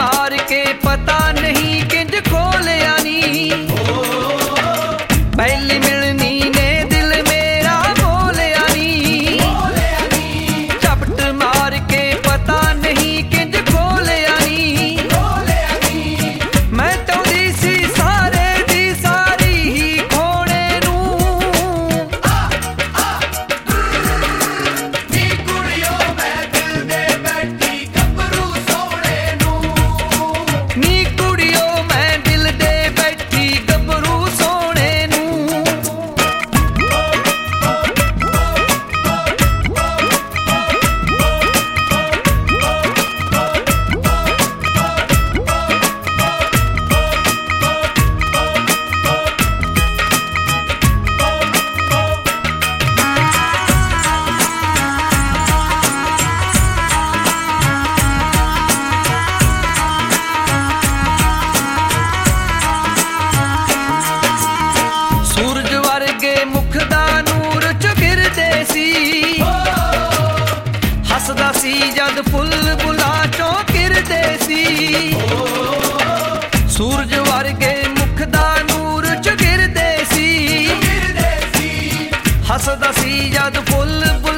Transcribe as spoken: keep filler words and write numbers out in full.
मार के पता नहीं किंज खोलिया नी पहली मिलनी ने दिल मेरा बोलिया नी झपट मार के पता नहीं किंज खोलिया नी मैं चाहती सी सारे दी सारी ही खोने नू नी कुड़ियो मैं दिल दे बैठी गबरू सोने नू नी कुड़ियो मैं दिल दे बैठी गबरू सोने नू सूरज वर्गे मुख दा नूर च गिरदे सी हसदा सी जद फुल बुला चों गिरदे सी सूरज वर्गे मुख दा नूर च गिरदे सी हसदा सी जद फुल